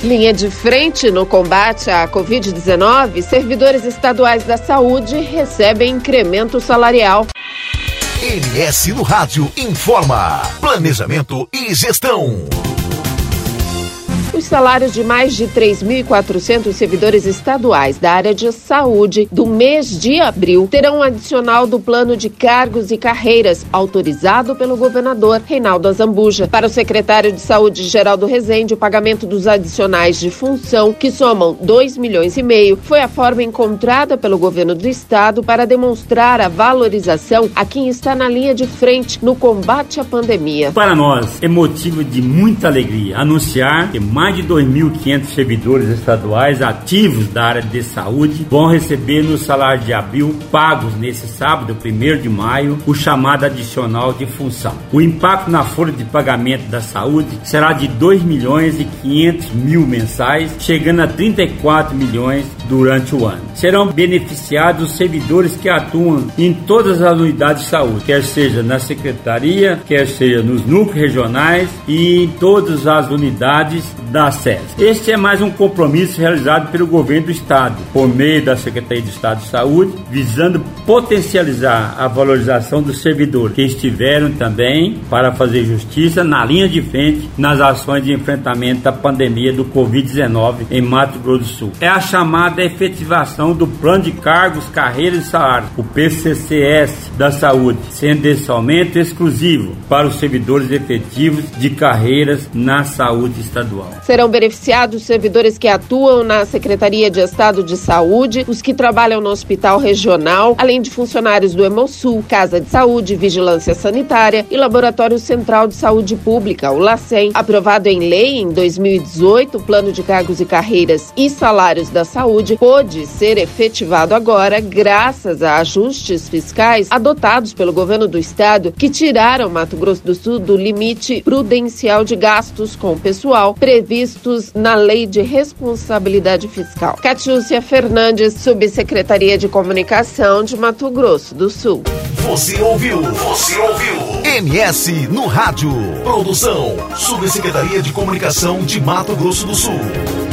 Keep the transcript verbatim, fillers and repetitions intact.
Linha de frente no combate à covid dezenove, servidores estaduais da saúde recebem incremento salarial. M S no Rádio informa. Planejamento e gestão. Os salários de mais de três mil e quatrocentos servidores estaduais da área de saúde do mês de abril terão um adicional do plano de cargos e carreiras autorizado pelo governador Reinaldo Azambuja. Para o secretário de Saúde, Geraldo Rezende, o pagamento dos adicionais de função, que somam dois milhões e meio, foi a forma encontrada pelo governo do estado para demonstrar a valorização a quem está na linha de frente no combate à pandemia. Para nós, é motivo de muita alegria anunciar que mais Mais de dois mil e quinhentos servidores estaduais ativos da área de saúde vão receber no salário de abril, pagos nesse sábado, primeiro de maio, o chamado adicional de função. O impacto na folha de pagamento da saúde será de dois milhões e quinhentos mil mensais, chegando a trinta e quatro milhões durante o ano. Serão beneficiados os servidores que atuam em todas as unidades de saúde, quer seja na secretaria, quer seja nos núcleos regionais e em todas as unidades da S E S. Este é mais um compromisso realizado pelo governo do estado, por meio da Secretaria de Estado de Saúde, visando potencializar a valorização dos servidores que estiveram também para fazer justiça na linha de frente nas ações de enfrentamento à pandemia do covid dezenove em Mato Grosso do Sul. É a chamada efetivação do Plano de Cargos, Carreiras e Salários, o P C C S da Saúde, sendo esse aumento exclusivo para os servidores efetivos de carreiras na saúde estadual. Serão beneficiados servidores que atuam na Secretaria de Estado de Saúde, os que trabalham no Hospital Regional, além de funcionários do Hemosul, Casa de Saúde, Vigilância Sanitária e Laboratório Central de Saúde Pública, o LACEN. Aprovado em lei em dois mil e dezoito, o Plano de Cargos e Carreiras e Salários da Saúde pôde ser efetivado agora graças a ajustes fiscais adotados pelo governo do estado que tiraram Mato Grosso do Sul do limite prudencial de gastos com o pessoal previstos na Lei de Responsabilidade Fiscal. Catiúcia Fernandes, Subsecretaria de Comunicação de Mato Grosso do Sul. Você ouviu? Você ouviu? M S no Rádio. Produção, Subsecretaria de Comunicação de Mato Grosso do Sul.